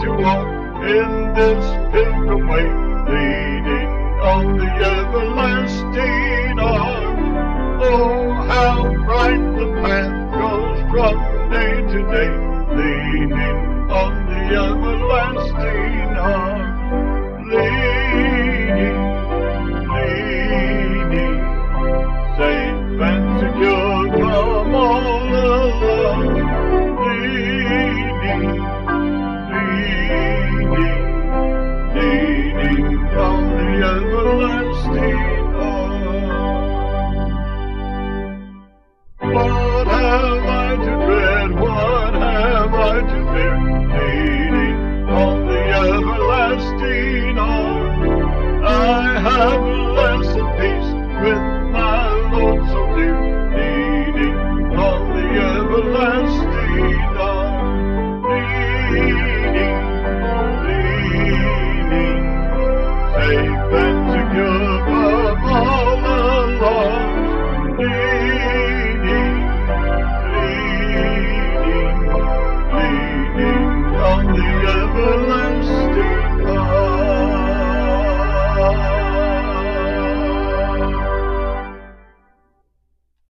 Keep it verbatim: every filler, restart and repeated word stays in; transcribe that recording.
to walk in this pilgrim way, leaning on the everlasting arm. Oh, how bright the path goes from day to day, leaning on the everlasting arm. Leaning, leaning, safe and secure from all alone. Leaning,